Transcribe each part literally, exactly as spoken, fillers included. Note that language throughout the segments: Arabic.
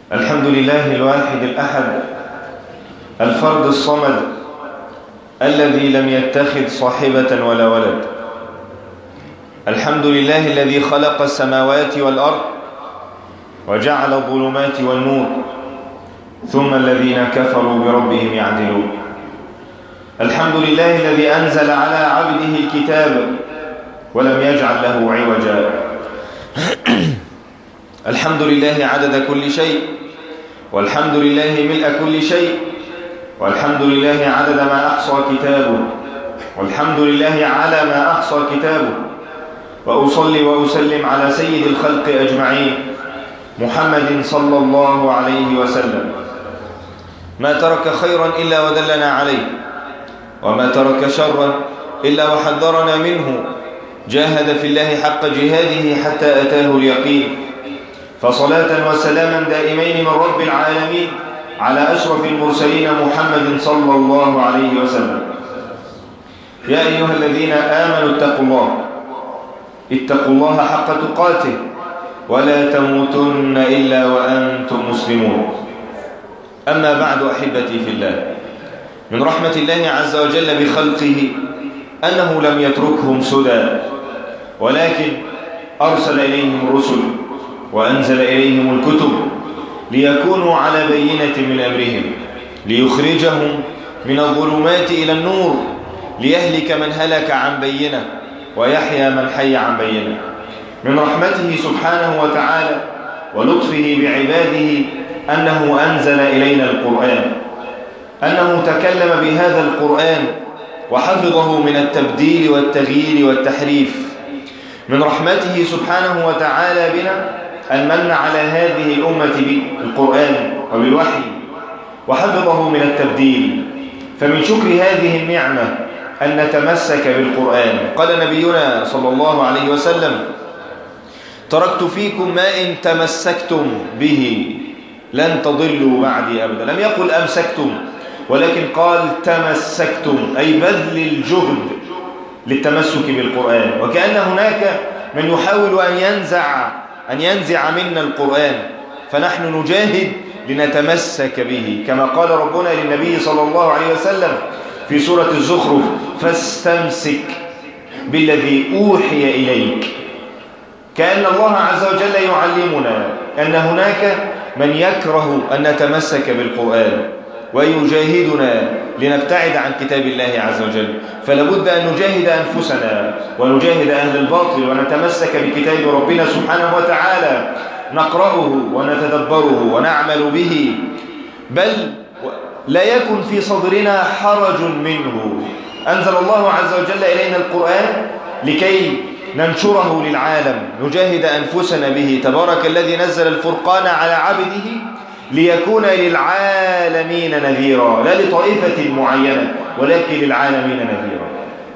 الحمد لله الواحد الأحد الفرد الصمد الذي لم يتخذ صاحبة ولا ولد. الحمد لله الذي خلق السماوات والأرض وجعل الظلمات والنور ثم الذين كفروا بربهم يعدلون. الحمد لله الذي أنزل على عبده الكتاب ولم يجعل له عوجا. الحمد لله عدد كل شيء، والحمد لله ملء كل شيء، والحمد لله عدد ما أحصى كتابه، والحمد لله على ما أحصى كتابه. وأصلي وأسلم على سيد الخلق أجمعين محمد صلى الله عليه وسلم. ما ترك خيرا إلا ودلنا عليه، وما ترك شرا إلا وحذرنا منه. جاهد في الله حق جهاده حتى أتاه اليقين. فصلاة وسلاما دائمين من رب العالمين على أشرف المرسلين محمد صلى الله عليه وسلم. يا أيها الذين آمنوا اتقوا الله اتقوا الله حق تقاته ولا تموتن إلا وأنتم مسلمون. أما بعد أحبتي في الله، من رحمة الله عز وجل بخلقه أنه لم يتركهم سدى، ولكن أرسل إليهم الرسل وأنزل إليهم الكتب ليكونوا على بينة من أمرهم، ليخرجهم من الظلمات إلى النور، ليهلك من هلك عن بينة ويحيى من حي عن بينة. من رحمته سبحانه وتعالى ولطفه بعباده أنه أنزل إلينا القرآن، أنه تكلم بهذا القرآن وحفظه من التبديل والتغيير والتحريف. من رحمته سبحانه وتعالى بنا أن من على هذه الأمة بالقرآن وبالوحي وحفظه من التبديل. فمن شكر هذه النعمة أن نتمسك بالقرآن. قال نبينا صلى الله عليه وسلم: تركت فيكم ما إن تمسكتم به لن تضلوا بعدي أبدا. لم يقل أمسكتم، ولكن قال تمسكتم، أي بذل الجهد للتمسك بالقرآن. وكأن هناك من يحاول أن ينزع أن ينزع منا القرآن، فنحن نجاهد لنتمسك به، كما قال ربنا للنبي صلى الله عليه وسلم في سورة الزخرف: فاستمسك بالذي أوحي إليك. كأن الله عز وجل يعلمنا أن هناك من يكره أن نتمسك بالقرآن ويجاهدنا لنبتعد عن كتاب الله عز وجل. فلابد أن نجاهد أنفسنا ونجاهد أهل الباطل ونتمسك بكتاب ربنا سبحانه وتعالى، نقرأه ونتدبره ونعمل به، بل لا يكن في صدرنا حرج منه. أنزل الله عز وجل إلينا القرآن لكي ننشره للعالم، نجاهد أنفسنا به. تبارك الذي نزل الفرقان على عبده ليكون للعالمين نذيرا، لا لطائفة معينة ولكن للعالمين نذيرا.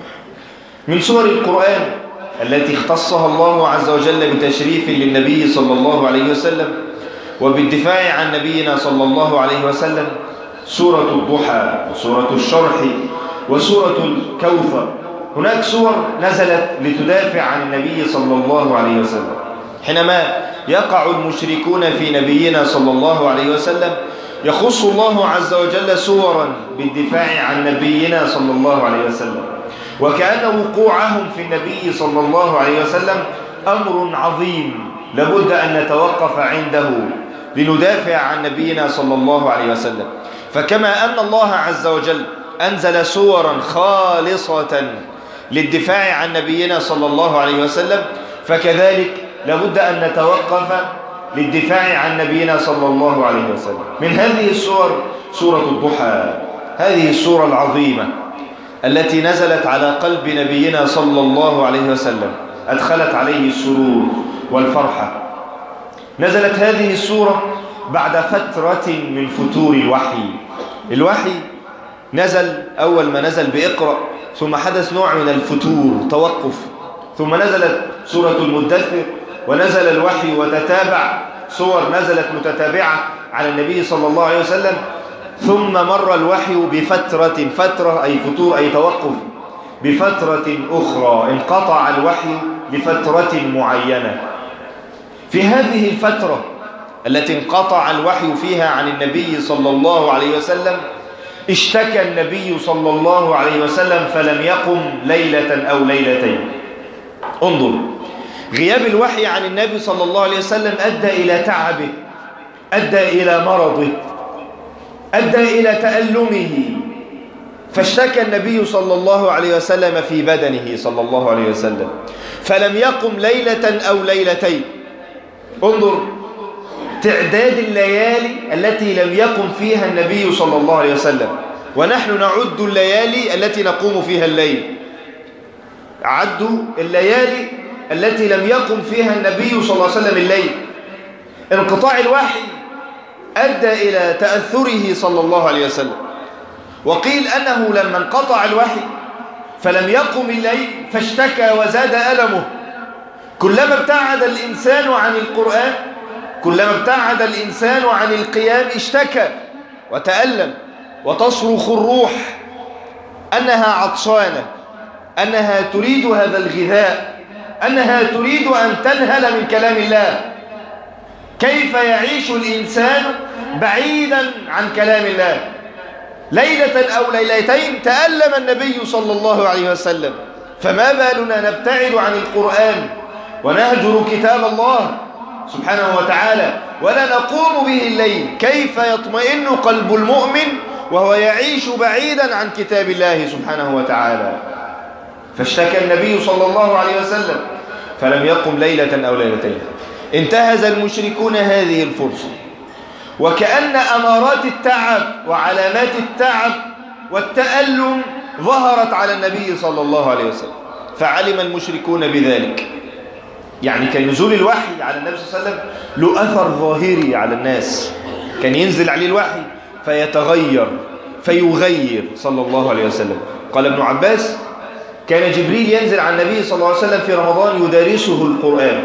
من سور القرآن التي اختصها الله عز وجل بتشريف للنبي صلى الله عليه وسلم وبالدفاع عن نبينا صلى الله عليه وسلم سورة الضحى وسورة الشرح وسورة الكوثر. هناك سور نزلت لتدافع عن النبي صلى الله عليه وسلم. حينما يقع المشركون في نبينا صلى الله عليه وسلم يخص الله عز وجل سورا بالدفاع عن نبينا صلى الله عليه وسلم، وكأن وقوعهم في النبي صلى الله عليه وسلم أمر عظيم لابد أن نتوقف عنده لندافع عن نبينا صلى الله عليه وسلم. فكما أن الله عز وجل أنزل سورا خالصة للدفاع عن نبينا صلى الله عليه وسلم، فكذلك لابد أن نتوقف للدفاع عن نبينا صلى الله عليه وسلم. من هذه السور سورة الضحى، هذه السورة العظيمة التي نزلت على قلب نبينا صلى الله عليه وسلم، أدخلت عليه السرور والفرحة. نزلت هذه السورة بعد فترة من فتور الوحي. الوحي نزل أول ما نزل بإقرأ، ثم حدث نوع من الفتور، توقف، ثم نزلت سورة المدثر ونزل الوحي وتتابع سور نزلت متتابعة على النبي صلى الله عليه وسلم، ثم مر الوحي بفترة، فترة أي فتور أي توقف، بفترة أخرى انقطع الوحي لفترة معينة. في هذه الفترة التي انقطع الوحي فيها عن النبي صلى الله عليه وسلم اشتكى النبي صلى الله عليه وسلم فلم يقم ليلة أو ليلتين. انظر، غياب الوحي عن النبي صلى الله عليه وسلم أدى إلى تعبه، أدى إلى مرضه، أدى إلى تألمه، فاشتكى النبي صلى الله عليه وسلم في بدنه صلى الله عليه وسلم فلم يقم ليلة أو ليلتين. انظر تعداد الليالي التي لم يقم فيها النبي صلى الله عليه وسلم، ونحن نعد الليالي التي نقوم فيها الليل. عدوا الليالي التي لم يقم فيها النبي صلى الله عليه وسلم الليل. انقطاع الوحي أدى إلى تأثره صلى الله عليه وسلم، وقيل أنه لما انقطع الوحي فلم يقم الليل فاشتكى وزاد ألمه. كلما ابتعد الإنسان عن القرآن، كلما ابتعد الإنسان عن القيام اشتكى وتألم، وتصرخ الروح أنها عطشانة، أنها تريد هذا الغذاء، أنها تريد أن تنهل من كلام الله. كيف يعيش الإنسان بعيدا عن كلام الله؟ ليلة أو ليلتين تألم النبي صلى الله عليه وسلم، فما بالنا نبتعد عن القرآن ونهجر كتاب الله سبحانه وتعالى ولا نقوم به الليل؟ كيف يطمئن قلب المؤمن وهو يعيش بعيدا عن كتاب الله سبحانه وتعالى؟ فاشتكى النبي صلى الله عليه وسلم فلم يقم ليلة أو ليلتين. انتهز المشركون هذه الفرصة، وكأن أمارات التعب وعلامات التعب والتألم ظهرت على النبي صلى الله عليه وسلم، فعلم المشركون بذلك. يعني كان نزول الوحي على النبي صلى الله عليه وسلم له أثر ظاهري على الناس، كان ينزل عليه الوحي فيتغير فيغير صلى الله عليه وسلم. قال ابن عباس: كان جبريل ينزل على النبي صلى الله عليه وسلم في رمضان يدارسه القرآن،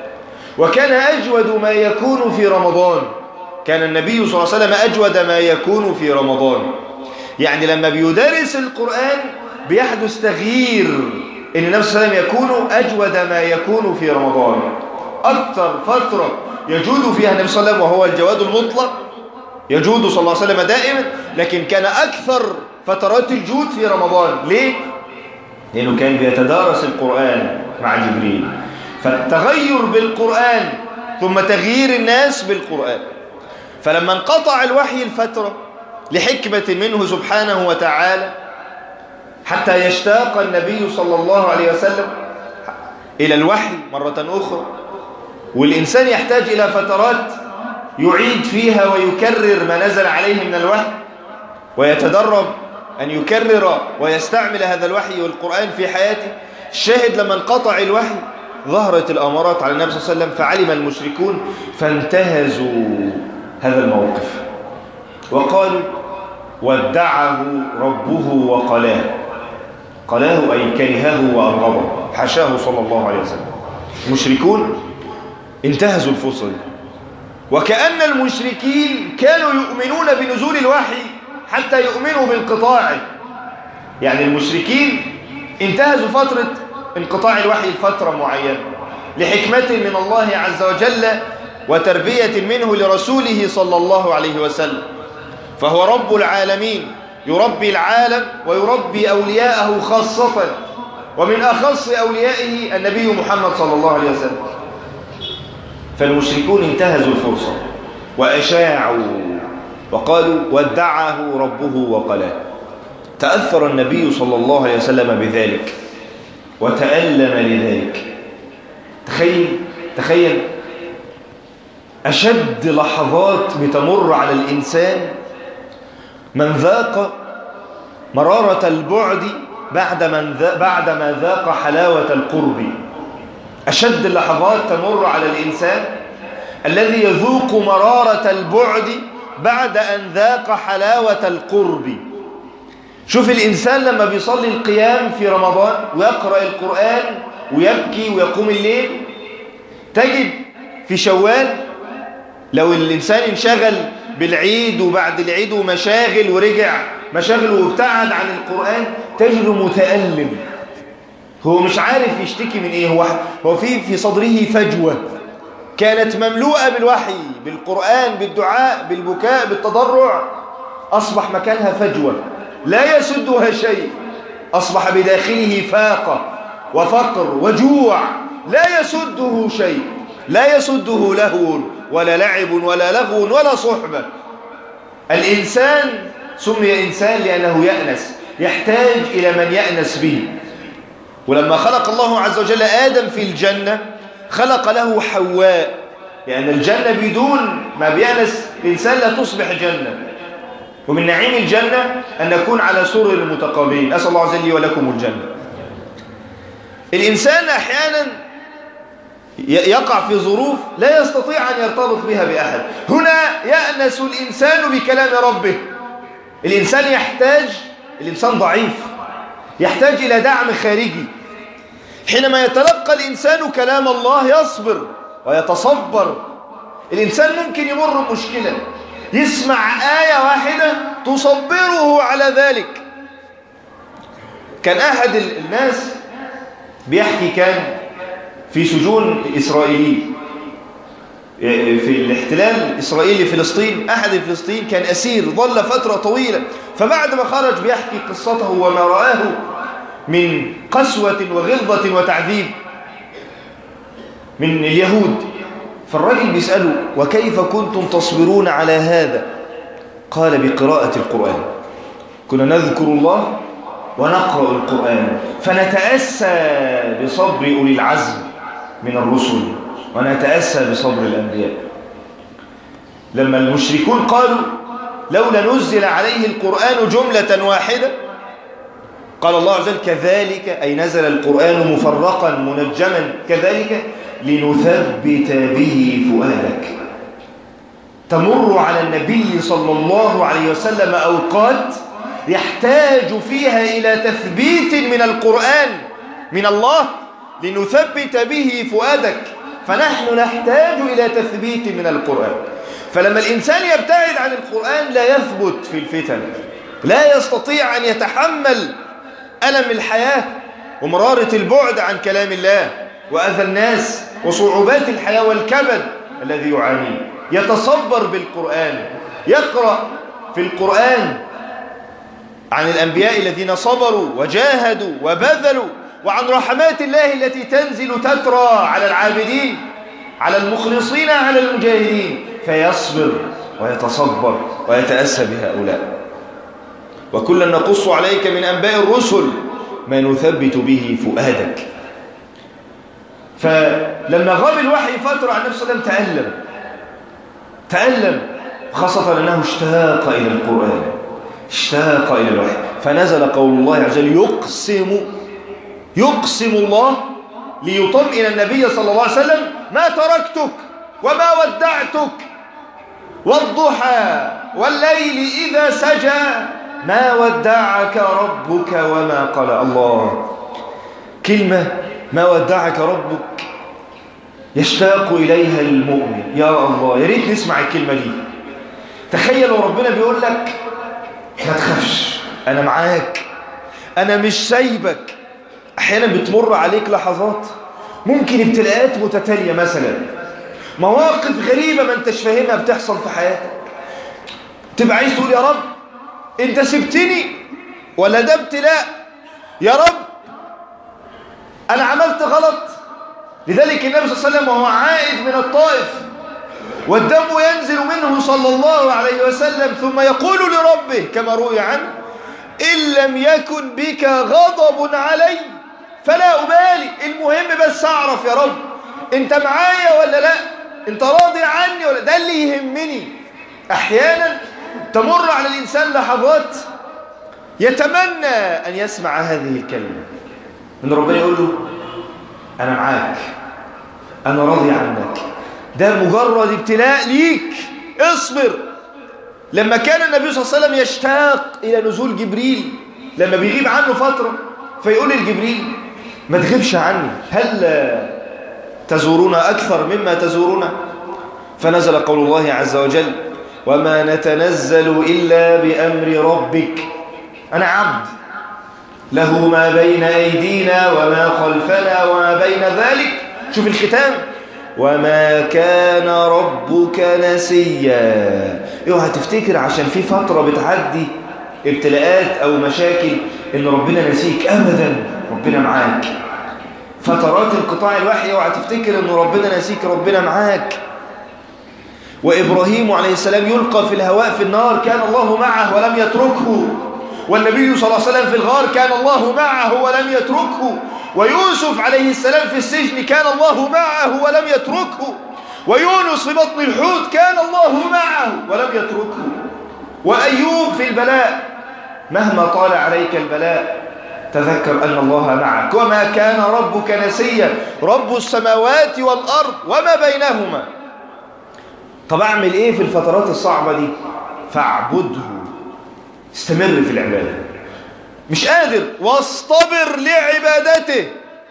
وكان أجود ما يكون في رمضان، كان النبي صلى الله عليه وسلم أجود ما يكون في رمضان. يعني لما بيدارس القرآن بيحدث تغيير، إن النبي صلى الله عليه وسلم يكون أجود ما يكون في رمضان. أكثر فترة يجود فيها النبي صلى الله عليه وسلم وهو الجواد المطلق، يجود صلى الله عليه وسلم دائما، لكن كان أكثر فترات الجود في رمضان. ليه؟ لأنه كان بيتدارس القرآن مع جبريل، فالتغير بالقرآن ثم تغيير الناس بالقرآن. فلما انقطع الوحي الفترة لحكمة منه سبحانه وتعالى حتى يشتاق النبي صلى الله عليه وسلم إلى الوحي مرة أخرى، والإنسان يحتاج إلى فترات يعيد فيها ويكرر ما نزل عليه من الوحي، ويتدرب أن يكرر ويستعمل هذا الوحي والقرآن في حياته. الشاهد لما انقطع الوحي ظهرت الأمارات على النبي صلى الله عليه وسلم، فعلم المشركون فانتهزوا هذا الموقف وقالوا: ودعه ربه وقلاه. قلاه أي كرهه وأبغضه، حاشاه صلى الله عليه وسلم. المشركون انتهزوا الفرصة دي، وكأن المشركين كانوا يؤمنون بنزول الوحي حتى يؤمنوا بانقطاعه. يعني المشركين انتهزوا فترة انقطاع الوحي لفترة معينة لحكمة من الله عز وجل وتربية منه لرسوله صلى الله عليه وسلم، فهو رب العالمين، يربي العالم ويربي أولياءه خاصة، ومن أخص أوليائه النبي محمد صلى الله عليه وسلم. فالمشركون انتهزوا الفرصة وأشاعوا وقالوا: ودعه ربه وقلاه. تأثر النبي صلى الله عليه وسلم بذلك وتألم لذلك. تخيل تخيل أشد لحظات بتمر على الإنسان من ذاق مرارة البعد بعد من ذا بعد ما ذاق حلاوة القرب. أشد اللحظات تمر على الإنسان الذي يذوق مرارة البعد بعد أن ذاق حلاوة القرب. شوف الإنسان لما بيصلي القيام في رمضان ويقرأ القرآن ويبكي ويقوم الليل، تجد في شوال لو الإنسان انشغل بالعيد وبعد العيد ومشاغل ورجع مشاغل وابتعد عن القرآن، تجده متألم، هو مش عارف يشتكي من ايه، هو هو في في صدره فجوة، كانت مملوءة بالوحي، بالقرآن، بالدعاء، بالبكاء، بالتضرع، أصبح مكانها فجوة لا يسدها شيء، أصبح بداخله فاقة وفقر وجوع لا يسده شيء، لا يسده لهو ولا لعب ولا لغو ولا صحبة. الإنسان سمي إنسان لأنه يأنس، يحتاج إلى من يأنس به. ولما خلق الله عز وجل آدم في الجنة خلق له حواء، لأن الجنة بدون ما بيأنس الإنسان لا تصبح جنة. ومن نعيم الجنة أن نكون على سرر متقابلين. أسأل الله عز وجل ولكم الجنة. الإنسان أحيانا يقع في ظروف لا يستطيع أن يرتبط بها بأحد. هنا يأنس الإنسان بكلام ربه. الإنسان يحتاج، الإنسان ضعيف، يحتاج إلى دعم خارجي. حينما يتلقى الإنسان كلام الله يصبر ويتصبر. الإنسان ممكن يمر بمشكلة، يسمع آية واحدة تصبره على ذلك. كان أحد الناس بيحكي، كان في سجون إسرائيلي في الاحتلال الإسرائيلي فلسطين. أحد الفلسطين كان أسير، ظل فترة طويلة، فبعد ما خرج بيحكي قصته وما رآه من قسوة وغلظة وتعذيب من اليهود. فالرجل بيسأله: وكيف كنتم تصبرون على هذا؟ قال: بقراءة القرآن، كنا نذكر الله ونقرأ القرآن فنتأسى بصبر أولي العزم من الرسل ونتأسى بصبر الأنبياء. لما المشركون قالوا: لولا نزل عليه القرآن جملة واحدة، قال الله عز وجل: كذلك، أي نزل القرآن مفرقا منجما، كذلك لنثبت به فؤادك. تمر على النبي صلى الله عليه وسلم أوقات يحتاج فيها إلى تثبيت من القرآن من الله، لنثبت به فؤادك. فنحن نحتاج إلى تثبيت من القرآن. فلما الإنسان يبتعد عن القرآن لا يثبت في الفتن، لا يستطيع أن يتحمل ألم الحياة ومرارة البعد عن كلام الله وأذى الناس وصعوبات الحياة والكبد الذي يعانيه. يتصبر بالقرآن، يقرأ في القرآن عن الأنبياء الذين صبروا وجاهدوا وبذلوا، وعن رحمات الله التي تنزل تترى على العابدين، على المخلصين، على المجاهدين، فيصبر ويتصبر ويتأسى بهؤلاء. وكلا نقص عليك من أنباء الرسل ما نثبت به فؤادك. فلما غاب الوحي فترة عن نفسه لم تألم تألم خاصة أنه اشتاق إلى القرآن، اشتاق إلى الوحي. فنزل قول الله عز وجل: يقسم يقسم الله ليطمئن النبي صلى الله عليه وسلم: ما تركتك وما ودعتك والضحى والليل إذا سجى ما ودعك ربك وما قلى. الله، كلمة ما ودعك ربك يشتاق إليها المؤمن. يا الله، يا ريت نسمع الكلمة دي. تخيل لو ربنا بيقول لك: ما تخافش، أنا معاك، أنا مش سايبك. أحيانا بتمر عليك لحظات، ممكن ابتلاءات متتالية، مثلا مواقف غريبة ما انتش فاهمها بتحصل في حياتك، تبقى عايز تقول: يا رب انت سبتني ولا ده ابتلاء؟ يا رب انا عملت غلط. لذلك النبي صلى الله عليه وسلم وهو عائد من الطائف والدم ينزل منه صلى الله عليه وسلم ثم يقول لربه كما روي عنه: إن لم يكن بك غضب علي فلا أبالي، المهم بس أعرف يا رب أنت معايا ولا لا، أنت راضي عني ولا، ده اللي يهمني. أحيانا تمر على الإنسان لحظات يتمنى أن يسمع هذه الكلمة من ربنا، يقول له: أنا معاك، أنا راضي عنك، ده مجرد ابتلاء ليك، اصبر. لما كان النبي صلى الله عليه وسلم يشتاق إلى نزول جبريل، لما بيغيب عنه فترة فيقول للجبريل: ما تغيبش عني، هل تزورون أكثر مما تزورون؟ فنزل قول الله عز وجل: وما نتنزل إلا بأمر ربك. أنا عبد له ما بين أيدينا وما خلفنا وما بين ذلك. شوف الختام: وما كان ربك نسيا. اوعى تفتكر عشان في فترة بتعدي ابتلاءات أو مشاكل إن ربنا نسيك، أبدا، ربنا معاك. فترات انقطاع الوحي اوعى تفتكر إن ربنا نسيك، ربنا معاك. وإبراهيم عليه السلام يلقى في الهواء في النار كان الله معه ولم يتركه، والنبي صلى الله عليه وسلم في الغار كان الله معه ولم يتركه، ويوسف عليه السلام في السجن كان الله معه ولم يتركه، ويونس في بطن الحوت كان الله معه ولم يتركه، وأيوب في البلاء مهما طال عليك البلاء تذكر أن الله معك. وما كان ربك نسيا، رب السماوات والأرض وما بينهما. طب أعمل إيه في الفترات الصعبة دي؟ فاعبده، استمر في العبادة. مش قادر، واصطبر لعبادته،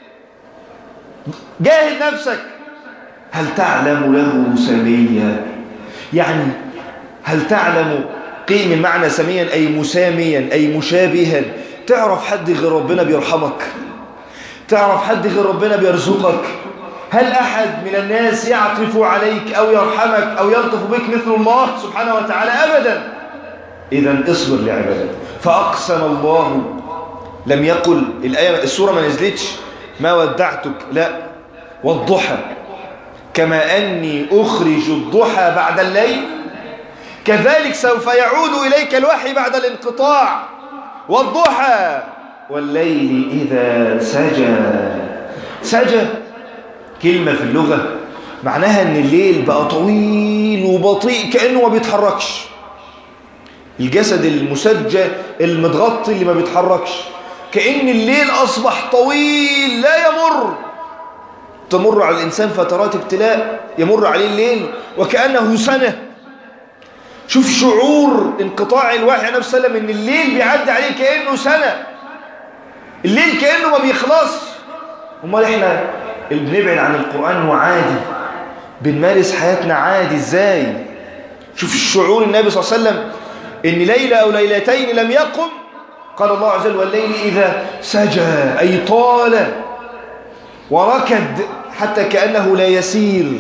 جاهد نفسك. هل تعلم له سميا؟ يعني هل تعلم قيم المعنى سميا أي مساميا أي مشابها؟ تعرف حد غير ربنا بيرحمك؟ تعرف حد غير ربنا بيرزقك؟ هل أحد من الناس يعطف عليك أو يرحمك أو يلطف بك مثل الله سبحانه وتعالى؟ أبدا. إذن اصبر لعبادته. فأقسم الله، لم يقل الآية السورة ما نزلتش ما ودعتك، لا، والضحى، كما أني أخرج الضحى بعد الليل كذلك سوف يعود إليك الوحي بعد الانقطاع. والضحى والليل إذا سجى. سجى كلمة في اللغة معناها أن الليل بقى طويل وبطيء كأنه ما بيتحركش. الجسد المسجى المتغطي اللي ما بيتحركش، كأن الليل أصبح طويل لا يمر. تمر على الإنسان فترات ابتلاء يمر عليه الليل وكأنه سنة. شوف شعور انقطاع الوحي عليه نفسه وسلم ان الليل بيعدي عليه كأنه سنة. الليل كأنه ما بيخلص. امال احنا اللي بنبعد عن القرآن وعادي بنمارس حياتنا عادي ازاي؟ شوف الشعور النبي صلى الله عليه وسلم ان ليلة او ليلتين لم يقم، قال الله عز وجل والليل اذا سجى، اي طال وركد حتى كأنه لا يسير.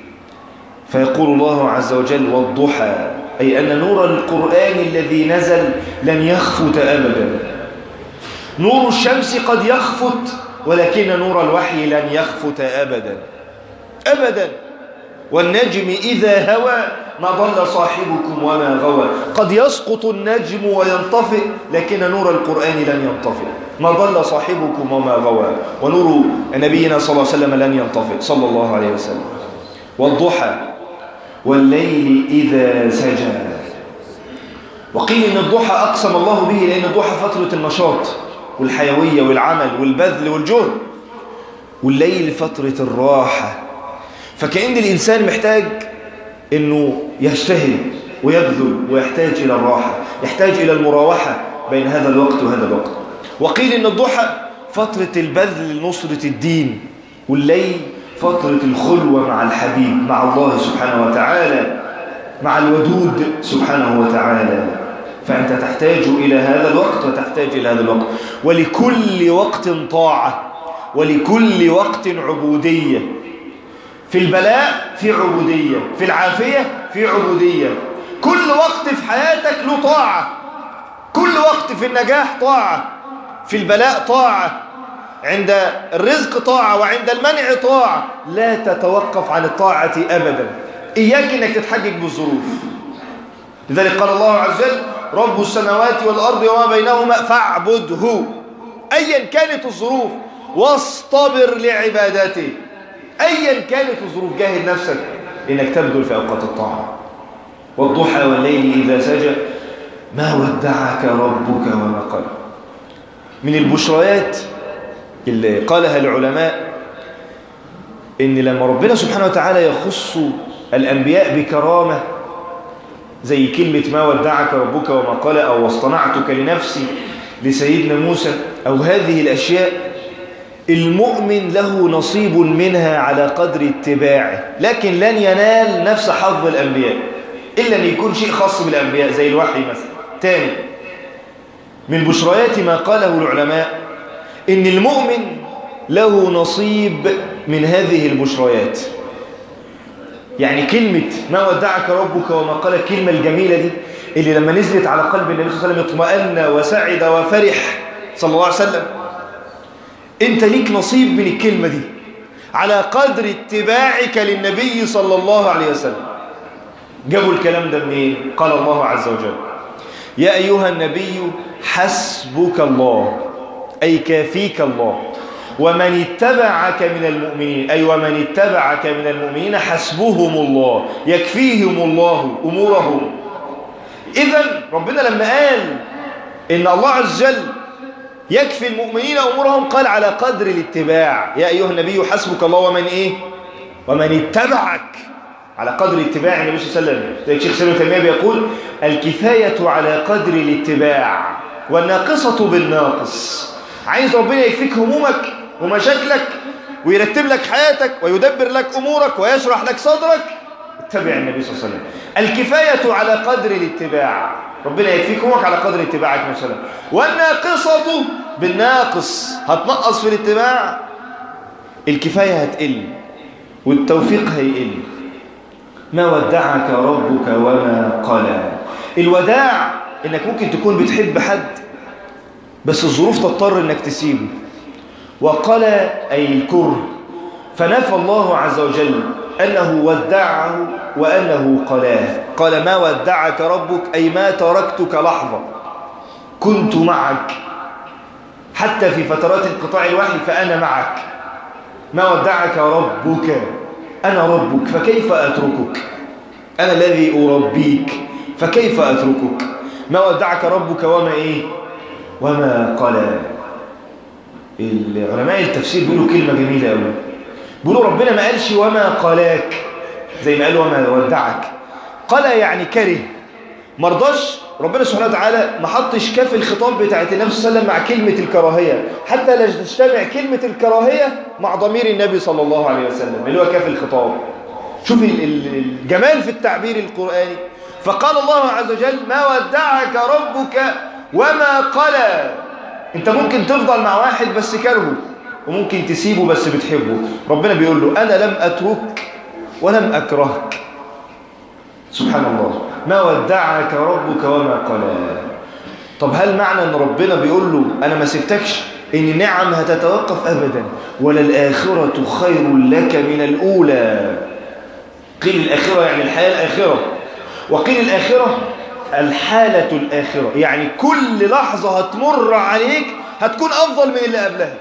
فيقول الله عز وجل والضحى، أي أن نور القرآن الذي نزل لن يخفت أبدا. نور الشمس قد يخفت ولكن نور الوحي لن يخفت أبدا أبدا. والنجم إذا هوى ما ضل صاحبكم وما غوى. قد يسقط النجم وينطفئ لكن نور القرآن لن ينطفئ. ما ضل صاحبكم وما غوى. ونور نبينا صلى الله عليه وسلم لن ينطفئ صلى الله عليه وسلم. والضحى والليل إذا سجى. وقيل إن الضحى أقسم الله به لأن الضحى فترة النشاط والحيوية والعمل والبذل والجهد، والليل فترة الراحة. فكأن الإنسان محتاج أنه يجتهد ويبذل ويحتاج إلى الراحة، يحتاج إلى المراوحة بين هذا الوقت وهذا الوقت. وقيل إن الضحى فترة البذل لنصرة الدين، والليل فترة الخلوة مع الحبيب، مع الله سبحانه وتعالى، مع الودود سبحانه وتعالى. فأنت تحتاج إلى هذا الوقت وتحتاج إلى هذا الوقت. ولكل وقت طاعة، ولكل وقت عبودية. في البلاء في عبودية، في العافية في عبودية. كل وقت في حياتك له طاعة، كل وقت في النجاح طاعة، في البلاء طاعة، عند الرزق طاعة، وعند المنع طاعة. لا تتوقف عن الطاعة أبدا. إياك أنك تتحجج بالظروف. لذلك قال الله عز وجل رب السماوات والأرض وما بينهما فاعبده أيا كانت الظروف، واصطبر لعبادته. أيا كانت الظروف جاهد نفسك إنك تبذل في أوقات الطاعة. والضحى والليل إذا سجى ما ودعك ربك وما قلى. من البشريات اللي قالها العلماء إن لما ربنا سبحانه وتعالى يخص الأنبياء بكرامة زي كلمة ما ودعك ربك وما قلى، أو واصطنعتك لنفسي لسيدنا موسى، أو هذه الأشياء، المؤمن له نصيب منها على قدر اتباعه، لكن لن ينال نفس حظ الأنبياء إلا أن يكون شيء خاص بالأنبياء زي الوحي مثلا. تاني من بشريات ما قاله العلماء إن المؤمن له نصيب من هذه البشريات، يعني كلمة ما ودعك ربك وما قال، الكلمة الجميلة دي اللي لما نزلت على قلب النبي صلى الله عليه وسلم اطمأن وسعد وفرح صلى الله عليه وسلم. انت ليك نصيب من الكلمة دي على قدر اتباعك للنبي صلى الله عليه وسلم. جابوا الكلام ده منين؟ قال الله عز وجل: يا أيها النبي حسبك الله، أي كافيك الله، ومن اتبعك من المؤمنين، أي ومن اتبعك من المؤمنين حسبهم الله، يكفيهم الله أمورهم. إذن ربنا لما قال إن الله عز وجل يكفي المؤمنين أمورهم قال على قدر الاتباع. يا أيها النبي حسبك الله ومن إيه؟ ومن اتبعك، على قدر اتباع النبي صلى الله عليه وسلم. زي الشيخ سليم تيمية بيقول: الكفاية على قدر الاتباع والناقصة بالناقص. عايز ربنا يكفيك همومك ومشاكلك ويرتب لك حياتك ويدبر لك أمورك ويشرح لك صدرك، اتبع النبي صلى الله عليه وسلم. الكفاية على قدر الاتباع، ربنا يكفيك همومك على قدر اتباعك مثلا. والناقصة بالناقص، هتنقص في الاتباع الكفاية هتقل والتوفيق هيقل. ما ودعك ربك وما قلى. الوداع انك ممكن تكون بتحب حد بس الظروف تضطر انك تسيبه. وقلى اي الكره، فنفى الله عز وجل انه ودعه وانه قلاه. قال: ما ودعك ربك، اي ما تركتك لحظه، كنت معك حتى في فترات انقطاع الوحي فانا معك. ما ودعك ربك، أنا ربك فكيف أتركك، أنا الذي أربيك فكيف أتركك. ما ودعك ربك وما إيه وما قلى. العلماء التفسير بيقولوا كلمة جميلة أوي، بيقولوا ربنا ما قالش وما قلاك زي ما قال وما ودعك. قلى يعني كره، مرضاش ربنا سبحانه وتعالى، ما حطش كاف الخطاب بتاعت النبي صلى الله عليه وسلم مع كلمة الكراهية حتى لا تجتمع كلمة الكراهية مع ضمير النبي صلى الله عليه وسلم اللي هو كاف الخطاب. شوف الجمال في التعبير القرآني. فقال الله عز وجل: ما ودعك ربك وما قلى. انت ممكن تفضل مع واحد بس كرهه، وممكن تسيبه بس بتحبه. ربنا بيقول له: أنا لم أترك ولم أكرهك. سبحان الله. ما ودعك ربك وما قلى. طب هل معنى ان ربنا بيقول له انا ما سبتكش ان النعم هتتوقف؟ ابدا. وللآخرة خير لك من الاولى. قيل الاخرة يعني الحياة الاخرة، وقيل الاخرة الحالة الاخرة، يعني كل لحظة هتمر عليك هتكون افضل من اللي قبلها.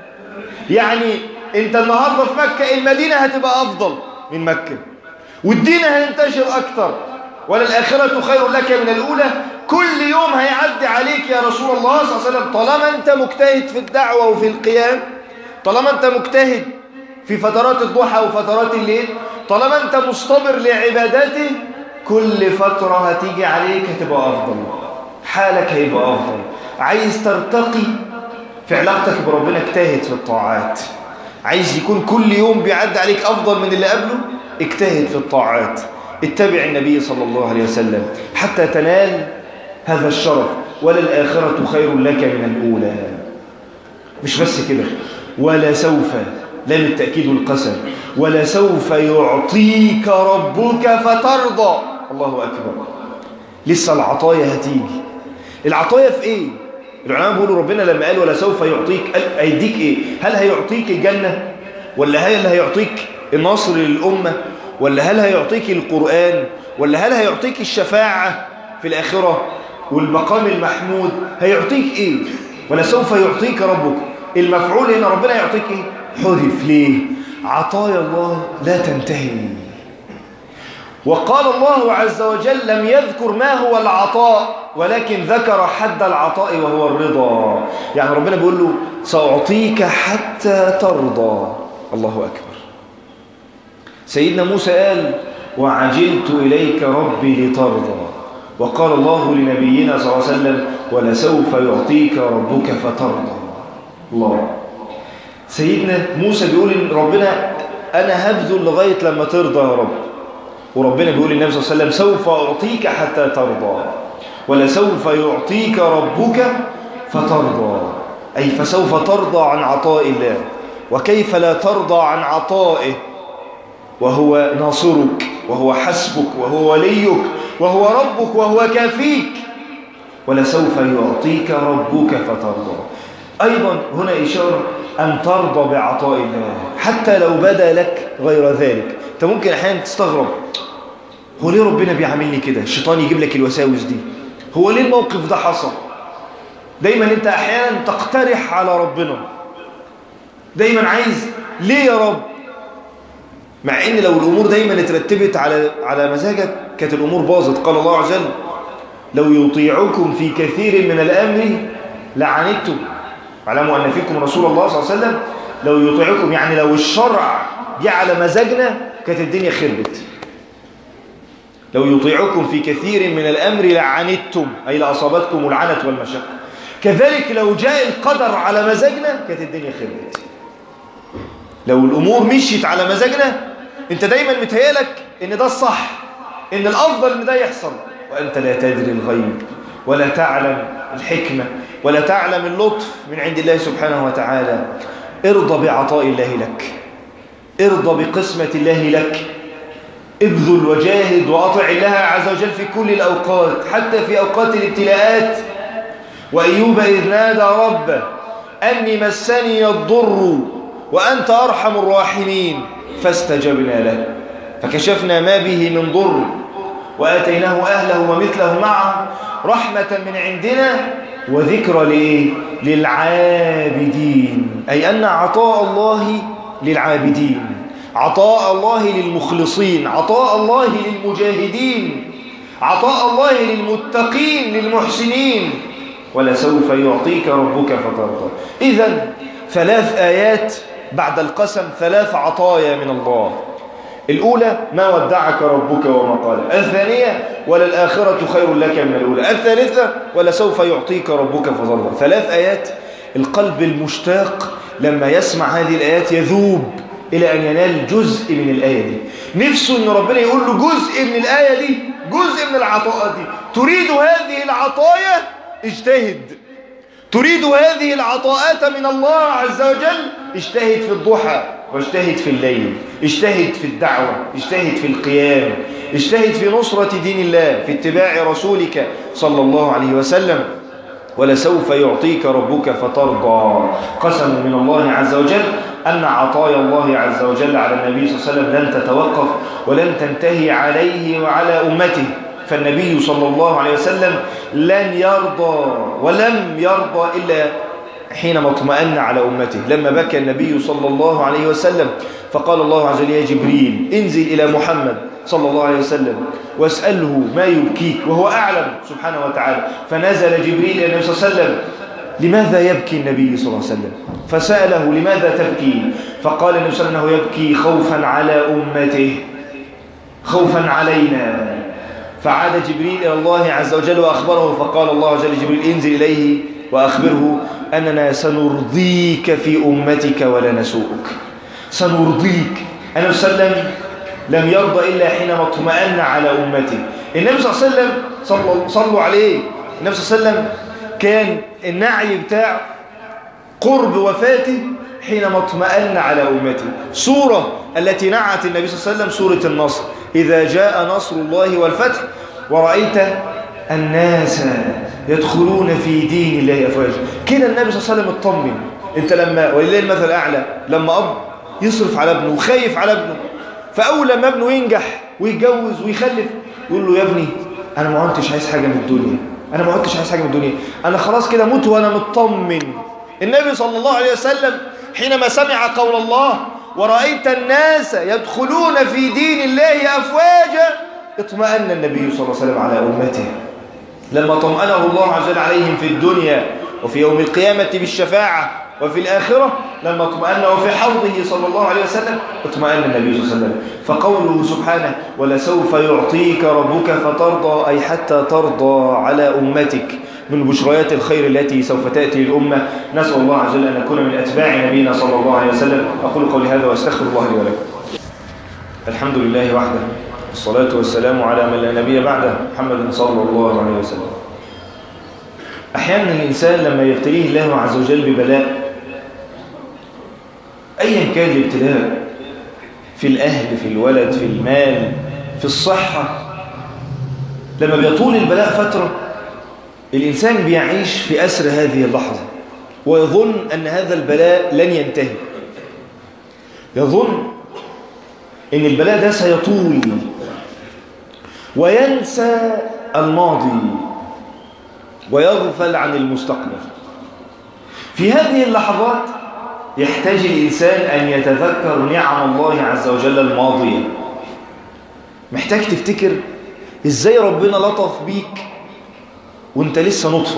يعني انت النهاردة في مكة، المدينة هتبقى افضل من مكة والدين هينتشر اكتر. وللآخرة خير لك من الأولى. كل يوم هيعدي عليك يا رسول الله صلى الله عليه وسلم طالما أنت مجتهد في الدعوة وفي القيام، طالما أنت مجتهد في فترات الضحى وفترات الليل، طالما أنت مصطبر لعباداته، كل فترة هتيجي عليك هتبقى أفضل، حالك هيبقى أفضل. عايز ترتقي في علاقتك بربنا، اجتهد في الطاعات. عايز يكون كل يوم بيعدي عليك أفضل من اللي قبله، اجتهد في الطاعات. اتبع النبي صلى الله عليه وسلم حتى تنال هذا الشرف. وللآخرة خير لك من الأولى. مش بس كده، ولا سوف، لام التأكيد والقسم، ولا سوف يعطيك ربك فترضى. الله أكبر. لسه العطايا هتيجي. العطايا في ايه؟ العلماء بيقولوا ربنا لما قال ولا سوف يعطيك، هيديك ايه؟ هل هيعطيك الجنة، ولا هل هيعطيك النصر للأمة، ولا هل هيعطيك القرآن، ولا هل هيعطيك الشفاعة في الآخرة والمقام المحمود؟ هيعطيك ايه؟ ولا سوف يعطيك ربك. المفعول هنا ربنا يعطيك ايه؟ حذف. ليه؟ عطايا الله لا تنتهي. وقال الله عز وجل لم يذكر ما هو العطاء، ولكن ذكر حد العطاء وهو الرضا. يعني ربنا بيقول له سأعطيك حتى ترضى. الله أكبر. سيدنا موسى قال وعجلت إليك ربي لترضى. وقال الله لنبينا صلى الله عليه وسلم ولسوف يعطيك ربك فترضى. الله. سيدنا موسى بيقول إن ربنا أنا هبذل لغاية لما ترضى يا رب. وربنا بيقول للنبي صلى الله عليه وسلم سوف أعطيك حتى ترضى، ولسوف يعطيك ربك فترضى، أي فسوف ترضى عن عطاء الله. وكيف لا ترضى عن عطائه وهو ناصرك وهو حسبك وهو وليك وهو ربك وهو كافيك. ولسوف يعطيك ربك فترضى. أيضا هنا إشارة أن ترضى بعطاء الله حتى لو بدا لك غير ذلك. أنت ممكن أحيانا تستغرب، هو ليه ربنا بيعملني كده؟ الشيطان يجيب لك الوساوس دي، هو ليه الموقف ده حصل؟ دايما أنت أحيانا تقترح على ربنا، دايما عايز ليه يا رب؟ مع ان لو الامور دايما اترتبت على على مزاجك كانت الامور باظت. قال الله عز وجل: لو يطيعكم في كثير من الامر لعنتم. اعلموا ان فيكم رسول الله صلى الله عليه وسلم. لو يطيعكم يعني لو الشرع جه على مزاجنا كانت الدنيا خربت. لو يطيعكم في كثير من الامر لعنتم، اي لاصابتكم العنت والمشقه. كذلك لو جاء القدر على مزاجنا كانت الدنيا خربت. لو الامور مشيت على مزاجنا انت دايما متهيألك ان ده الصح، ان الافضل ان ده يحصل، وانت لا تدري الغيب ولا تعلم الحكمة ولا تعلم اللطف من عند الله سبحانه وتعالى. ارضى بعطاء الله لك، ارضى بقسمة الله لك، ابذل وجاهد وأطع الله عز وجل في كل الأوقات، حتى في أوقات الابتلاءات. وأيوب إذ نادى ربه أني مسني الضر وأنت أرحم الراحمين فاستجبنا له فكشفنا ما به من ضر وآتيناه أهله ومثله معه رحمة من عندنا وذكرى لإيه؟ للعابدين. أي أن عطاء الله للعابدين، عطاء الله للمخلصين، عطاء الله للمجاهدين، عطاء الله للمتقين للمحسنين. ولسوف يعطيك ربك فترضى. إذن ثلاث آيات بعد القسم، ثلاث عطايا من الله. الأولى: ما ودعك ربك وما قال. الثانية: وللآخرة خير لك من الأولى. الثالثة: ولسوف يعطيك ربك فترضى. ثلاث آيات. القلب المشتاق لما يسمع هذه الآيات يذوب إلى أن ينال جزء من الآية دي، نفسه أن ربنا يقول له جزء من الآية دي، جزء من العطاء دي. تريد هذه العطايا؟ اجتهد. تريد هذه العطاءات من الله عز وجل؟ اجتهد في الضحى واجتهد في الليل، اجتهد في الدعوة، اجتهد في القيام، اجتهد في نصرة دين الله، في اتباع رسولك صلى الله عليه وسلم. ولسوف يعطيك ربك فترضى. قسم من الله عز وجل أن عطايا الله عز وجل على النبي صلى الله عليه وسلم لن تتوقف ولن تنتهي عليه وعلى أمته. فالنبي صلى الله عليه وسلم لن يرضى ولم يرضى إلا حينما اطمأن على أمته. لما بكى النبي صلى الله عليه وسلم فقال الله عز وجل: يا جبريل انزل إلى محمد صلى الله عليه وسلم واسأله ما يبكيك، وهو أعلم سبحانه وتعالى. فنزل جبريل إلى النبي صلى الله عليه وسلم: لماذا يبكي النبي صلى الله عليه وسلم؟ فسأله: لماذا تبكي؟ فقال النبي صلى الله عليه وسلم: يبكي خوفا على أمته، خوفا علينا. فعاد جبريل إلى الله عز وجل وأخبره، فقال الله عز وجل: جبريل انزل إليه وأخبره أننا سنرضيك في أمتك ولا نسوءك. سنرضيك. النبي صلى الله عليه وسلم لم يرضى إلا حينما اطمأن على أمته. النبي صلى الله عليه وسلم صلوا, صلوا عليه. النبي صلى الله عليه وسلم كان النعي بتاع قرب وفاته حينما اطمأن على أمته. سورة التي نعت النبي صلى الله عليه وسلم سورة النصر: إذا جاء نصر الله والفتح ورأيت الناس يدخلون في دين الله أفواجا. كده النبي صلى الله عليه وسلم اطمن. انت لما، ولله المثل الأعلى، لما أب يصرف على ابنه وخايف على ابنه، فأول لما ابنه ينجح ويتجوز ويخلف يقول له: يا ابني أنا ما عدتش عايز حاجة من الدنيا، أنا ما عدتش عايز حاجة من الدنيا، أنا خلاص كده موت وأنا مطمن. النبي صلى الله عليه وسلم حينما سمع قول الله: ورأيت الناس يدخلون في دين الله أفواجا، اطمأن النبي صلى الله عليه وسلم على أمته. لما طمأنه الله عز وجل عليهم في الدنيا وفي يوم القيامة بالشفاعة وفي الآخرة، لما اطمأنه في حوضه صلى الله عليه وسلم اطمأن النبي صلى الله عليه وسلم. فقوله سبحانه: ولسوف يعطيك ربك فترضى، أي حتى ترضى على أمتك، من بشريات الخير التي سوف تأتي للأمة. نسأل الله عز وجل أن نكون من أتباع نبينا صلى الله عليه وسلم. أقول قولي هذا وأستغفر الله لي ولكم. الحمد لله وحده، والصلاة والسلام على من لا نبي بعده، محمد صلى الله عليه وسلم. أحيانا الإنسان لما يبتليه الله عز وجل ببلاء، أيا كان الابتلاء، في الأهل، في الولد، في المال، في الصحة. لما بيطول البلاء فترة الإنسان بيعيش في أسر هذه اللحظة ويظن أن هذا البلاء لن ينتهي، يظن أن البلاء ده سيطول وينسى الماضي ويغفل عن المستقبل. في هذه اللحظات يحتاج الإنسان أن يتذكر نعم الله عز وجل الماضية. محتاج تفتكر إزاي ربنا لطف بيك وانت لسه نطفة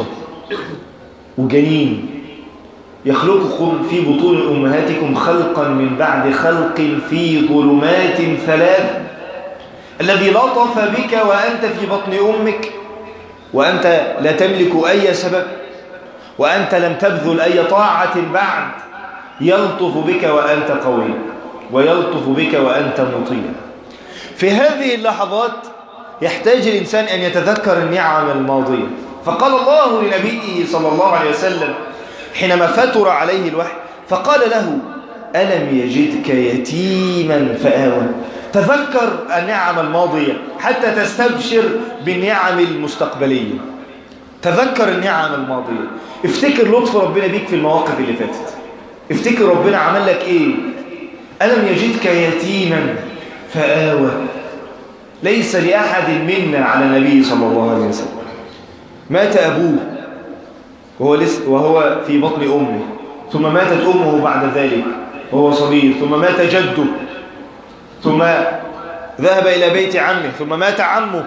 وجنين، يخلقكم في بطون أمهاتكم خلقا من بعد خلق في ظلمات ثلاث، الذي لطف بك وأنت في بطن أمك وأنت لا تملك أي سبب وأنت لم تبذل أي طاعة بعد، يلطف بك وأنت قوي ويلطف بك وأنت مطيع. في هذه اللحظات يحتاج الإنسان أن يتذكر النعم الماضية. فقال الله لنبيه صلى الله عليه وسلم حينما فتر عليه الوحي فقال له ألم يجدك يتيما فآوى. تذكر النعم الماضية حتى تستبشر بالنعم المستقبلية. تذكر النعم الماضية، افتكر لطف ربنا بيك في المواقف اللي فاتت، افتكر ربنا عمل لك ايه. ألم يجدك يتيما فآوى. ليس لأحد منا على النبي صلى الله عليه وسلم مات أبوه وهو, لسه وهو في بطن أمه، ثم ماتت أمه بعد ذلك وهو صغير، ثم مات جده، ثم ذهب إلى بيت عمه، ثم مات عمه.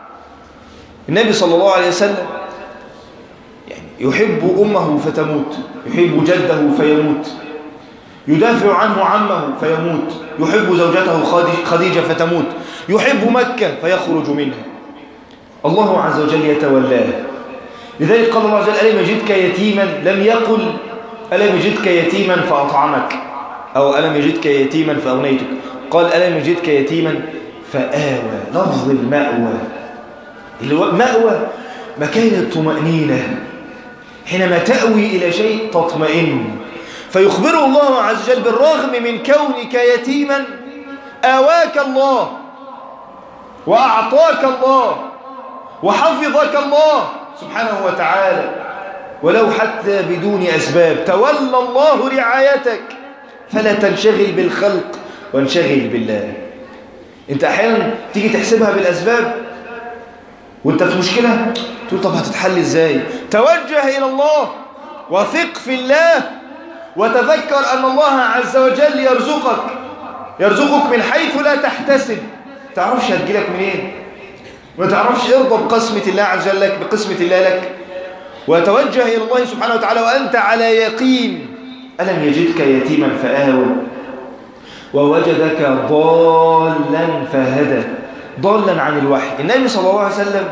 النبي صلى الله عليه وسلم يعني يحب أمه فتموت، يحب جده فيموت، يدافع عنه عمه فيموت، يحب زوجته خديجة فتموت، يحب مكة فيخرج منها. الله عز وجل يتولاه. لذلك قال الله عز وجل ألم يجدك يتيما، لم يقل ألم يجدك يتيما فأطعمك أو ألم يجدك يتيما فأغنيتك، قال ألم يجدك يتيما فآوى. لفظ المأوى، المأوى مكان الطمأنينة، حينما تأوي إلى شيء تطمئن. فيخبره الله عز وجل بالرغم من كونك يتيما آواك الله وأعطاك الله وحفظك الله سبحانه وتعالى، ولو حتى بدون أسباب. تولى الله رعايتك، فلا تنشغل بالخلق وانشغل بالله. انت أحيانا تيجي تحسبها بالأسباب وانت في مشكلة تقول طب هتتحل ازاي؟ توجه إلى الله وثق في الله وتذكر أن الله عز وجل يرزقك يرزقك من حيث لا تحتسب. تعرفش هتجيلك منين، ما تعرفش. ارضى بقسمة الله عز وجل لك، بقسمة الله لك، وتوجه إلى الله سبحانه وتعالى وأنت على يقين. ألم يجدك يتيما فآوى ووجدك ضالا فهدى. ضالا عن الوحي. النبي صلى الله عليه وسلم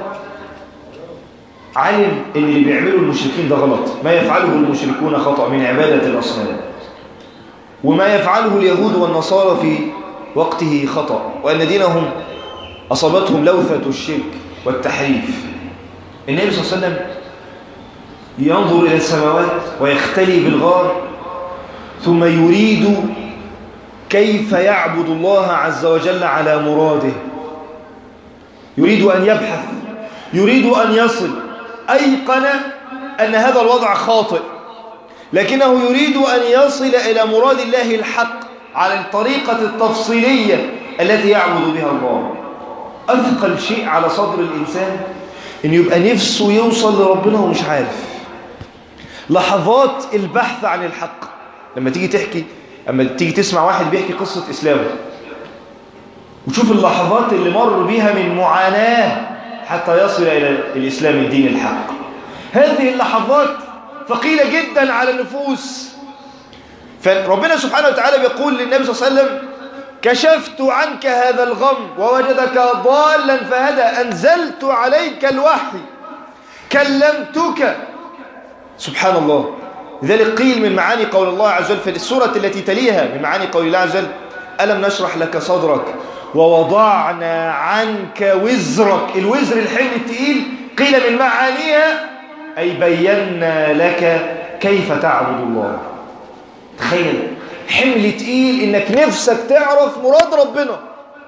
علم ان اللي بيعمله المشركين ده غلط، ما يفعله المشركون خطأ من عبادة الأصنام، وما يفعله اليهود والنصارى في وقته خطأ، وأن دينهم أصابتهم لوثة الشرك والتحريف. النبي صلى الله عليه وسلم ينظر إلى السماوات ويختلي بالغار، ثم يريد كيف يعبد الله عز وجل على مراده، يريد أن يبحث، يريد أن يصل. أيقن أن هذا الوضع خاطئ، لكنه يريد أن يصل إلى مراد الله الحق على الطريقة التفصيلية التي يعبد بها الله. أثقل شيء على صدر الإنسان أن يبقى نفسه يوصل لربنا ومش عارف. لحظات البحث عن الحق، لما تيجي تحكي لما تيجي تسمع واحد بيحكي قصة إسلامه وتشوف اللحظات اللي مر بيها من معاناة حتى يصل إلى الإسلام الدين الحق. هذه اللحظات ثقيلة جدا على النفوس. فربنا سبحانه وتعالى بيقول للنبي صلى الله عليه وسلم كشفت عنك هذا الغم ووجدك ضالا فهدى، أنزلت عليك الوحي، كلمتك. سبحان الله. لذلك قيل من معاني قول الله عز وجل في السورة التي تليها من معاني قول الله عز وجل ألم نشرح لك صدرك ووضعنا عنك وزرك. الوزر الحمل التقيل قيل من معانيها أي بينا لك كيف تعبد الله. تخيل حمل تقيل إنك نفسك تعرف مراد ربنا،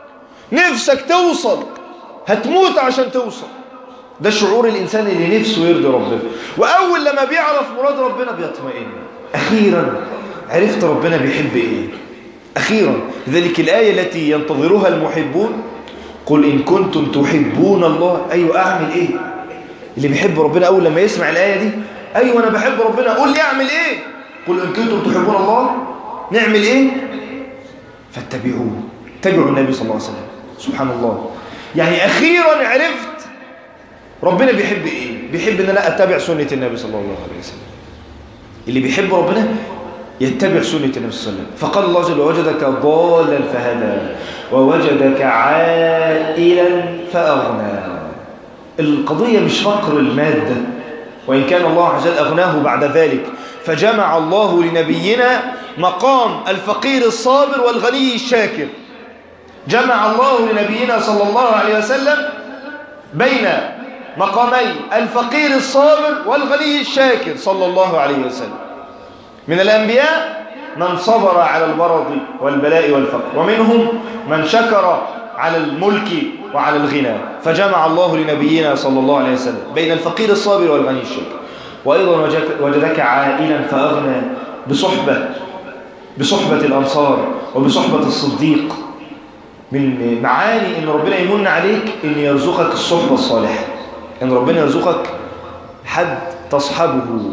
نفسك توصل، هتموت عشان توصل. ده شعور الإنسان اللي نفسه يرضي ربنا، وأول لما بيعرف مراد ربنا بيطمئن. أخيرا عرفت ربنا بيحب إيه، أخيرا. لذلك الآية التي ينتظرها المحبون، قل إن كنتم تحبون الله. أيوة، أعمل إيه؟ اللي بيحب ربنا أول لما يسمع الآية دي، أيوة أنا بحب ربنا، قل لي أعمل إيه؟ قل إن كنتم تحبون الله، نعمل إيه؟ فاتبعوه، اتبعوا النبي صلى الله عليه وسلم. سبحان الله، يعني أخيرا عرفت ربنا بيحب إيه؟ بيحب إن أنا أتبع سنة النبي صلى الله عليه وسلم. اللي بيحب ربنا يتبع سنة النبي صلى الله عليه وسلم. فقال الله جل وجدك ضالا فهدى ووجدك عائلا فأغنى. القضية مش فقر المادة، وإن كان الله عز وجل أغناه بعد ذلك، فجمع الله لنبينا مقام الفقير الصابر والغني الشاكر. جمع الله لنبينا صلى الله عليه وسلم بين مقامي الفقير الصابر والغني الشاكر صلى الله عليه وسلم. من الأنبياء من صبر على المرض والبلاء والفقر، ومنهم من شكر على الملك وعلى الغنى. فجمع الله لنبينا صلى الله عليه وسلم بين الفقير الصابر والغني الشاكر. وأيضا وجدك عائلا فأغنى بصحبة بصحبة الأنصار وبصحبة الصديق. من معاني إن ربنا يمن عليك إن يرزقك الصحبة الصالحة، إن ربنا يرزقك حد تصحبه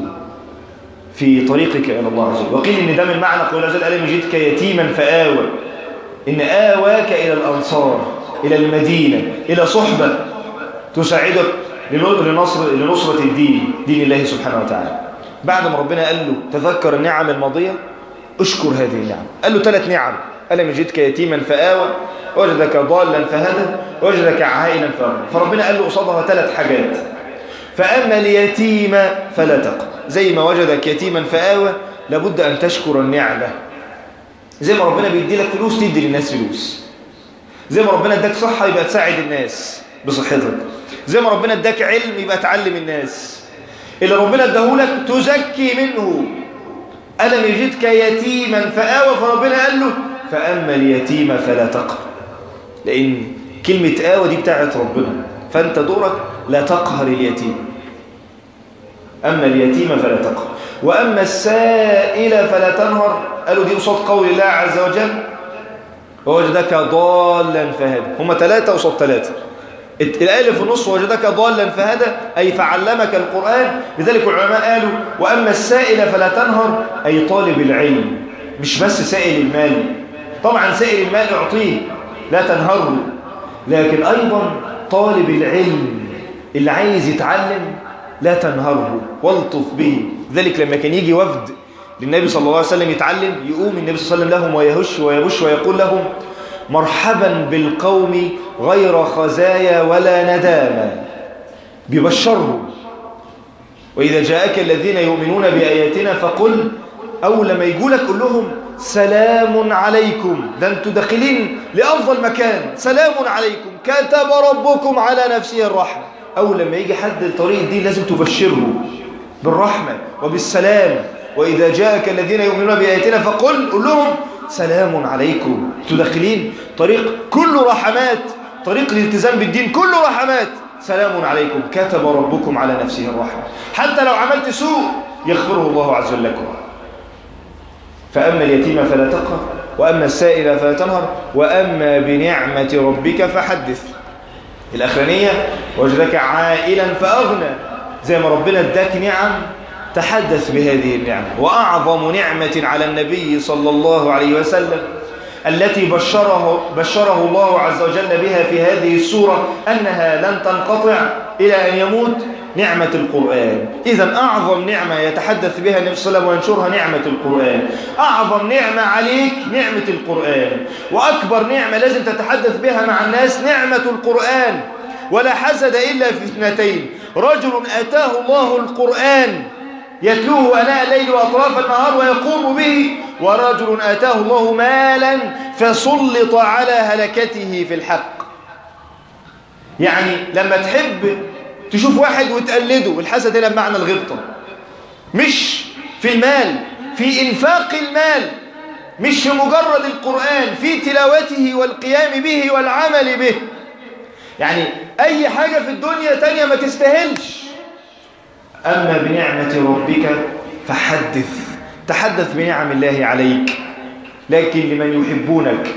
في طريقك إلى الله عز وجل. وقيل إن ده من معنى قول الله عز وجل ألم يجدك يتيما فآوى، إن آواك إلى الأنصار، إلى المدينة، إلى صحبة تساعدك لنصر لنصرة الدين، دين الله سبحانه وتعالى. بعد ما ربنا قال له تذكر النعم الماضية، اشكر هذه النعم. قال له ثلاث نعم: ألم يجدك يتيما فآوى، وجدك ضالا فهدى، وجدك عائلا فأغنى. فربنا قال له قصادها ثلاث حاجات: فأما اليتيم فلا تقهر. زي ما وجدك يتيما فآوى لابد أن تشكر النعمة. زي ما ربنا بيدي لك فلوس تدي للناس فلوس، زي ما ربنا اداك صحة يبقى تساعد الناس بصحتك، زي ما ربنا اداك علم يبقى تعلم الناس، اللي ربنا اداهولك تزكي منه. ألم يجدك يتيما فآوى، فربنا قال له فأما اليتيم فلا تقهر، لأن كلمة آوى دي بتاعت ربنا، فأنت دورك لا تقهر اليتيم. أما اليتيم فلا تقهر، وأما السائل فلا تنهر. قالوا دي قصاد قول الله عز وجل ووجدك ضالا فهدى. هم ثلاثة قصاد ثلاثة. الآية اللي في النص وجدك ضالا فهدى أي فعلمك القرآن. لذلك العلماء قالوا وأما السائل فلا تنهر أي طالب العلم، مش بس سائل المال. طبعا سائل المال اعطيه لا تنهره، لكن أيضا طالب العلم اللي عايز يتعلم لا تنهره والطف به. ذلك لما كان يجي وفد للنبي صلى الله عليه وسلم يتعلم، يقوم النبي صلى الله عليه وسلم لهم ويهش ويبش ويقول لهم مرحبا بالقوم غير خزايا ولا ندامة، بيبشرهم. وإذا جاءك الذين يؤمنون بآياتنا فقل، أول لما يقولك قل لهم سلام عليكم، ده انتوا داخلين لأفضل مكان، سلام عليكم كتب ربكم على نفسه الرحمة. أول لما يجي حد الطريق دي لازم تبشره بالرحمة وبالسلام. وإذا جاءك الذين يؤمنون بآياتنا فقل، قل لهم سلام عليكم، تدخلين طريق كله رحمات، طريق الالتزام بالدين كله رحمات. سلام عليكم كتب ربكم على نفسه الرحمة، حتى لو عملت سوء يغفره الله عز وجل لكم. فأما اليتيم فلا تقهر، وأما السائل فلا تنهر، وأما بنعمة ربك فحدث. الأخرانية وجدك عائلا فأغنى، زي ما ربنا اداك نعم تحدث بهذه النعمة. وأعظم نعمة على النبي صلى الله عليه وسلم التي بشره, بشره الله عز وجل بها في هذه السورة أنها لن تنقطع إلى أن يموت، نعمة القرآن. إذن أعظم نعمة يتحدث بها النبي صلى الله عليه وسلم وينشرها نعمة القرآن. أعظم نعمة عليك نعمة القرآن، وأكبر نعمة لازم تتحدث بها مع الناس نعمة القرآن. ولا حسد إلا في اثنتين: رجل أتاه الله القرآن يتلوه أناء الليل وأطراف النهار ويقوم به، ورجل آتاه الله مالا فسلط على هلكته في الحق. يعني لما تحب تشوف واحد وتقلده، والحسد هنا بمعنى الغبطة، مش في المال، في إنفاق المال. مش في مجرد القرآن، في تلاوته والقيام به والعمل به. يعني أي حاجة في الدنيا تانية ما تستاهلش. أما بنعمة ربك فحدث، تحدث بنعم الله عليك. لكن لمن يحبونك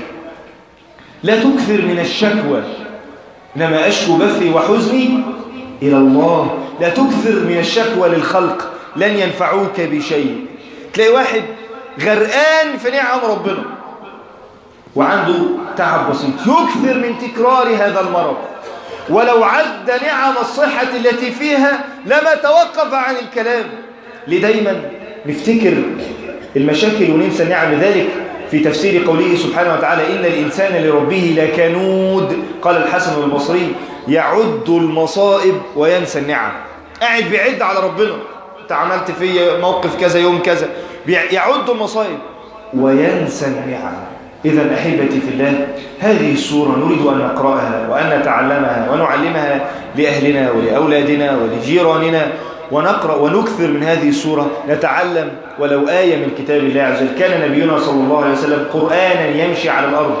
لا تكثر من الشكوى، إنما أشكو بثي وحزني إلى الله. لا تكثر من الشكوى للخلق، لن ينفعوك بشيء. تلاقي واحد غرقان في نعم ربنا وعنده تعب بسيط، يكثر من تكرار هذا المرض، ولو عد نعم الصحة التي فيها لما توقف عن الكلام. لدايما نفتكر المشاكل وننسى النعم. لذلك في تفسير قوله سبحانه وتعالى إن الإنسان لربه لكنود، قال الحسن البصري يعد المصائب وينسى النعم. قاعد بيعد على ربنا، انت عملت في موقف كذا يوم كذا، يعد المصائب وينسى النعم. إذا أحبتي في الله، هذه السورة نريد أن نقرأها وأن نتعلمها ونعلمها لأهلنا ولأولادنا ولجيراننا، ونقرأ ونكثر من هذه السورة، نتعلم ولو آية من كتاب الله عز وجل. كان نبينا صلى الله عليه وسلم قرآنا يمشي على الأرض،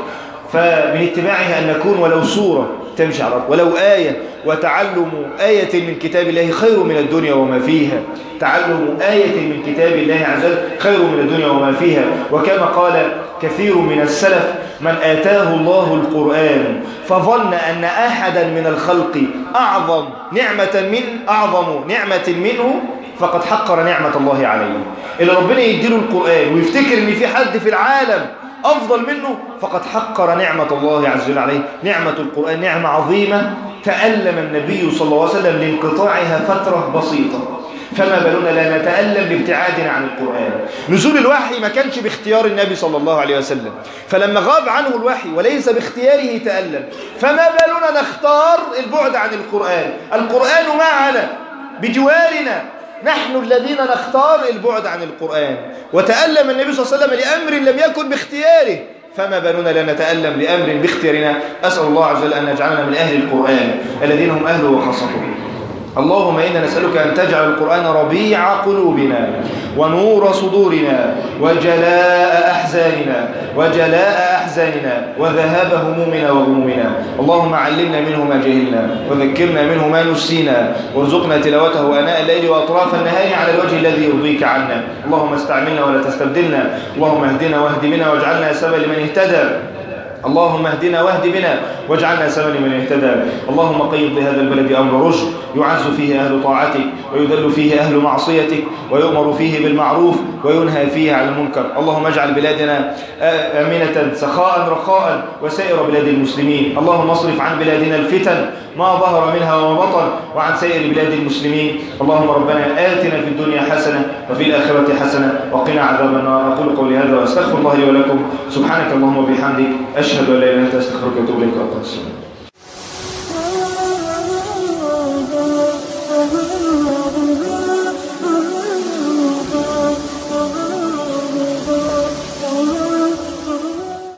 فمن اتباعها أن نكون ولو سورة تمشي على الأرض، ولو آية. وتعلم آية من كتاب الله خير من الدنيا وما فيها. تعلم آية من كتاب الله عز وجل خير من الدنيا وما فيها. وكما قال كثير من السلف من آتاه الله القرآن فظن أن أحدا من الخلق أعظم نعمة من أعظم نعمة منه فقد حقر نعمة الله عليه. اللي ربنا يديله القرآن ويفتكر أن في حد في العالم أفضل منه فقد حقر نعمة الله عز وجل عليه. نعمة القرآن نعمة عظيمة تألم النبي صلى الله عليه وسلم لانقطاعها فترة بسيطة، فما بالنا لا نتألم لابتعادنا عن القرآن. نزول الوحي ما كانش باختيار النبي صلى الله عليه وسلم، فلما غاب عنه الوحي وليس باختياره تألم، فما بالنا نختار البعد عن القرآن. القرآن معنا بجوارنا، نحن الذين نختار البعد عن القرآن. وتألم النبي صلى الله عليه وسلم لأمر لم يكن باختياره، فما بالنا لا نتألم لأمر باختيارنا. أسأل الله عز وجل أن يجعلنا من أهل القرآن الذين هم أهله وخاصته. اللهم إنا نسألك أن تجعل القرآن ربيع قلوبنا ونور صدورنا وجلاء أحزاننا وجلاء أحزاننا وذهاب همومنا وغمومنا. اللهم علمنا منه ما جهلنا وذكرنا منه ما نسينا، وارزقنا تلاوته آناء الليل وأطراف النهار على الوجه الذي يرضيك عنا. اللهم استعملنا ولا تستبدلنا. اللهم اهدنا واهد بنا واجعلنا سببا لمن اهتدى. اللهم اهدنا واهد بنا واجعلنا سببا لمن اهتدى. اللهم قيض لهذا البلد أمر رشد يعز فيه أهل طاعتك ويذل فيه أهل معصيتك ويؤمر فيه بالمعروف وينهى فيه عن المنكر. اللهم اجعل بلادنا آمنة سخاء رخاء وسائر بلاد المسلمين. اللهم اصرف عن بلادنا الفتن ما ظهر منها وما بطن وعن سائر بلاد المسلمين. اللهم ربنا آتنا في الدنيا حسنة وفي الآخرة حسنة وقنا عذاب النار. أقول قولي هذا وأستغفر الله لي ولكم. سبحانك اللهم وبحمدك أشهد أن لا إله إلا أنت أستغفرك وأتوب إليك.